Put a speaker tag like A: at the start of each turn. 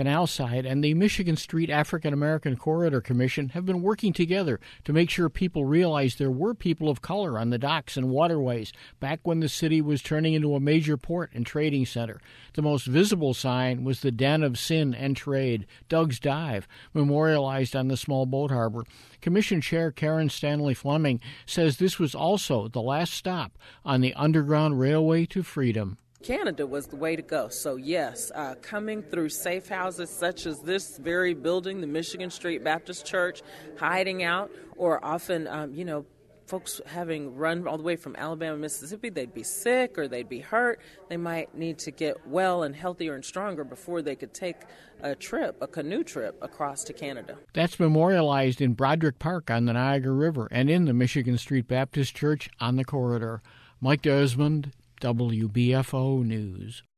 A: Canal Side and the Michigan Street African American Corridor Commission have been working together to make sure people realize there were people of color on the docks and waterways back when the city was turning into a major port and trading center. The most visible sign was the Den of Sin and Trade, Doug's Dive, memorialized on the small boat harbor. Commission Chair Karen Stanley Fleming says this was also the last stop on the Underground Railway to Freedom.
B: Canada was the way to go. So yes, coming through safe houses such as this very building, the Michigan Street Baptist Church, hiding out, or often, folks having run all the way from Alabama, Mississippi, they'd be sick or they'd be hurt. They might need to get well and healthier and stronger before they could take a canoe trip across to Canada.
A: That's memorialized in Broderick Park on the Niagara River and in the Michigan Street Baptist Church on the corridor. Mike Desmond, WBFO News.